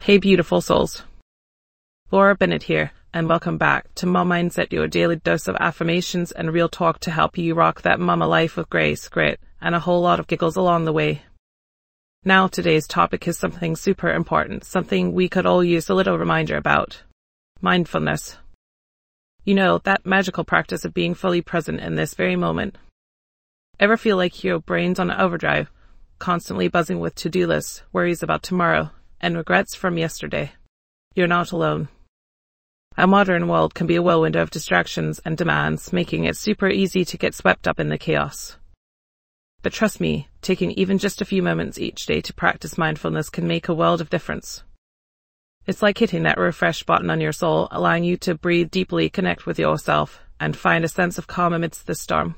Hey beautiful souls. Laura Bennett here, and welcome back to Mom Mindset, your daily dose of affirmations and real talk to help you rock that mama life with grace, grit, and a whole lot of giggles along the way. Now today's topic is something super important, something we could all use a little reminder about. Mindfulness. You know, that magical practice of being fully present in this very moment. Ever feel like your brain's on overdrive, constantly buzzing with to-do lists, worries about tomorrow, and regrets from yesterday? You're not alone. Our modern world can be a whirlwind of distractions and demands, making it super easy to get swept up in the chaos. But trust me, taking even just a few moments each day to practice mindfulness can make a world of difference. It's like hitting that refresh button on your soul, allowing you to breathe deeply, connect with yourself, and find a sense of calm amidst the storm.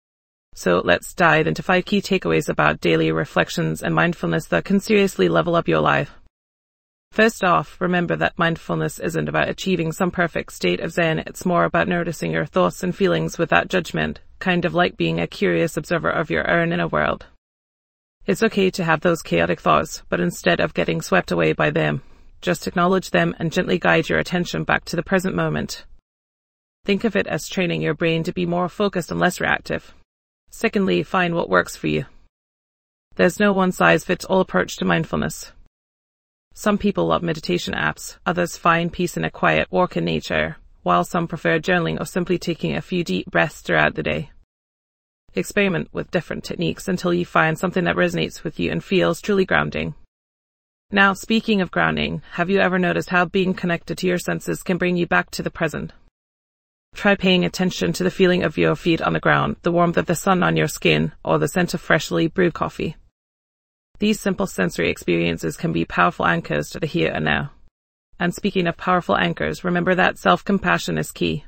So let's dive into 5 key takeaways about daily reflections and mindfulness that can seriously level up your life. First off, remember that mindfulness isn't about achieving some perfect state of zen. It's more about noticing your thoughts and feelings without judgment, kind of like being a curious observer of your own inner world. It's okay to have those chaotic thoughts, but instead of getting swept away by them, just acknowledge them and gently guide your attention back to the present moment. Think of it as training your brain to be more focused and less reactive. Secondly, find what works for you. There's no one-size-fits-all approach to mindfulness. Some people love meditation apps, others find peace in a quiet walk in nature, while some prefer journaling or simply taking a few deep breaths throughout the day. Experiment with different techniques until you find something that resonates with you and feels truly grounding. Now, speaking of grounding, have you ever noticed how being connected to your senses can bring you back to the present? Try paying attention to the feeling of your feet on the ground, the warmth of the sun on your skin, or the scent of freshly brewed coffee. These simple sensory experiences can be powerful anchors to the here and now. And speaking of powerful anchors, remember that self-compassion is key.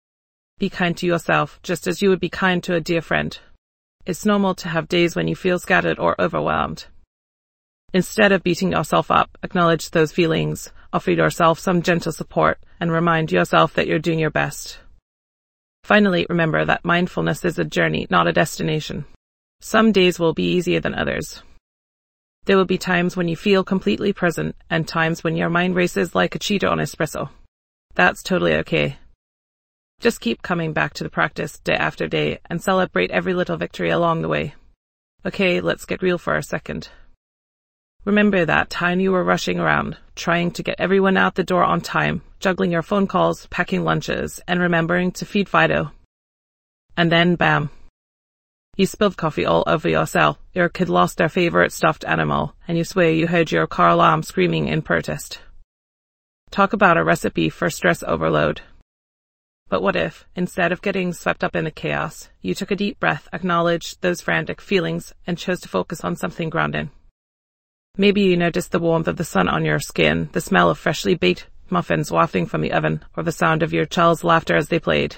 Be kind to yourself, just as you would be kind to a dear friend. It's normal to have days when you feel scattered or overwhelmed. Instead of beating yourself up, acknowledge those feelings, offer yourself some gentle support, and remind yourself that you're doing your best. Finally, remember that mindfulness is a journey, not a destination. Some days will be easier than others. There will be times when you feel completely present and times when your mind races like a cheetah on espresso. That's totally okay. Just keep coming back to the practice day after day and celebrate every little victory along the way. Okay, let's get real for a second. Remember that time you were rushing around, trying to get everyone out the door on time, juggling your phone calls, packing lunches, and remembering to feed Fido. And then, bam. You spilled coffee all over yourself, your kid lost their favorite stuffed animal, and you swear you heard your car alarm screaming in protest. Talk about a recipe for stress overload. But what if, instead of getting swept up in the chaos, you took a deep breath, acknowledged those frantic feelings, and chose to focus on something grounding? Maybe you noticed the warmth of the sun on your skin, the smell of freshly baked muffins wafting from the oven, or the sound of your child's laughter as they played.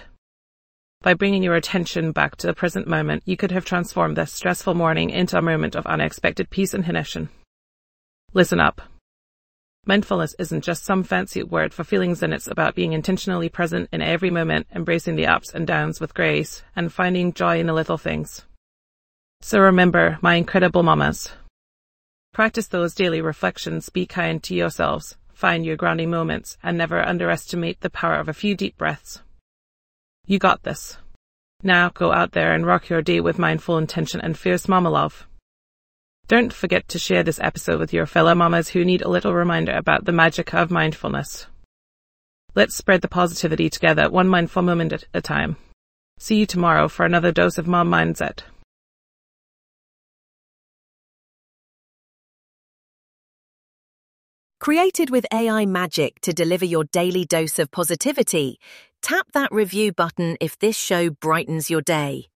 By bringing your attention back to the present moment, you could have transformed this stressful morning into a moment of unexpected peace and connection. Listen up. Mindfulness isn't just some fancy word for feelings, and it's about being intentionally present in every moment, embracing the ups and downs with grace, and finding joy in the little things. So remember, my incredible mamas. Practice those daily reflections, be kind to yourselves, find your grounding moments, and never underestimate the power of a few deep breaths. You got this. Now go out there and rock your day with mindful intention and fierce mama love. Don't forget to share this episode with your fellow mamas who need a little reminder about the magic of mindfulness. Let's spread the positivity together, one mindful moment at a time. See you tomorrow for another dose of Mom Mindset. Created with AI magic to deliver your daily dose of positivity, tap that review button if this show brightens your day.